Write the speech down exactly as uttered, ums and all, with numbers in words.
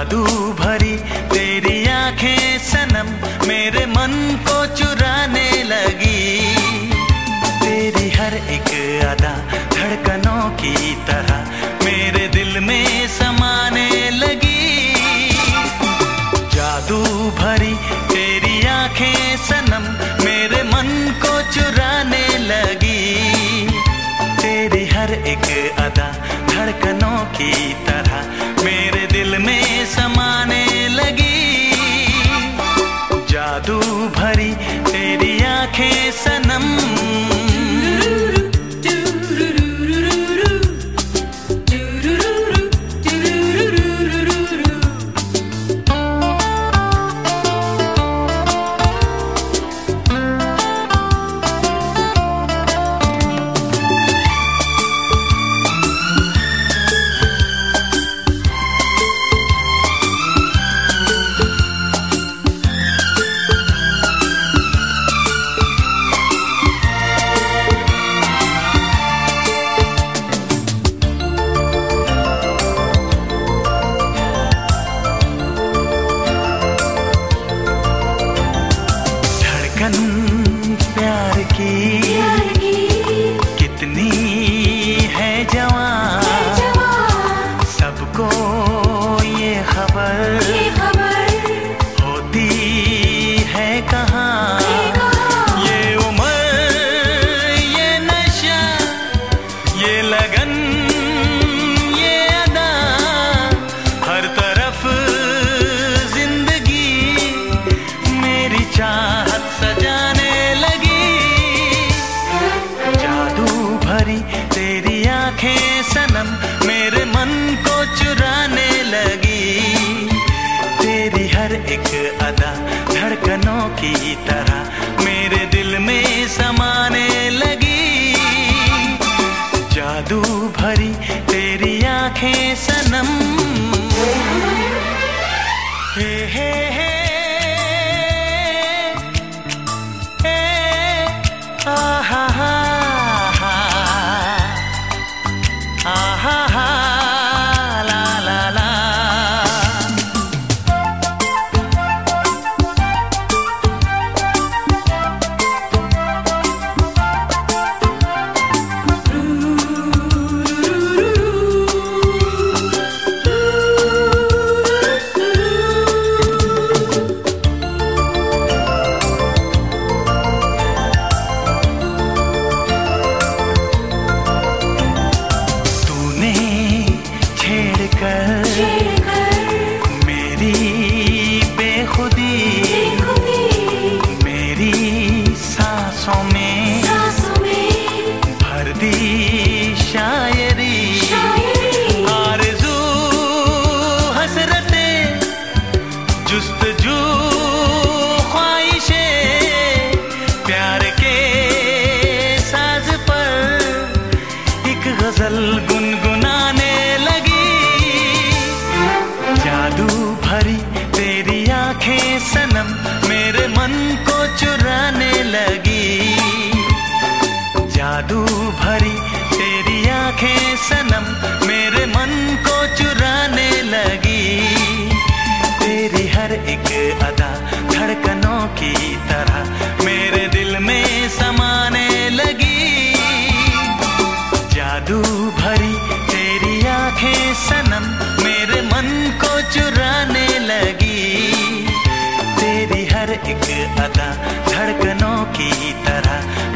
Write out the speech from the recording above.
जादू भरी तेरी आंखें सनम मेरे मन को चुराने लगी। तेरी हर एक अदा धड़कनों की तरह मेरे दिल में समाने लगी। जादू भरी तेरी आंखें सनम मेरे मन को चुराने लगी। तेरी हर एक अदा धड़कनों की तरह मेरे दिल में समाने लगी। जादू भरी तेरी आंखें सनम। प्यार की, प्यार की कितनी है जवान, सबको ये खबर, ये खबर होती है कहाँ। ये उम्र, ये नशा, ये लगन, ये अदा, हर तरफ जिंदगी मेरी चाहत सजाने लगी। जादू भरी तेरी आंखें सनम मेरे मन को चुराने लगी। तेरी हर एक अदा धड़कनों की तरह मेरे दिल में समाने लगी। जादू भरी तेरी आंखें सनम। हे हे हे आहा हा हा आहा हा ला ला ला। मेरी बेखुदी, मेरी सांसों में, सांसों में भर दी शायरी, आरज़ू हसरतें जुस्तजू ख्वाहिशें प्यार के साज पर एक गजल गुनगुनाने लगी। जादू भरी तेरी आंखें सनम मेरे मन को चुराने लगी। जादू भरी तेरी आंखें सनम मेरे मन को चुराने लगी। तेरी हर एक अदा धड़कनों की तरह मेरे दिल में समाने लगी। जादू भरी तेरी आंखें सनम मेरे मन को चुराने लगी। तेरी हर एक अदा धड़कनों की तरह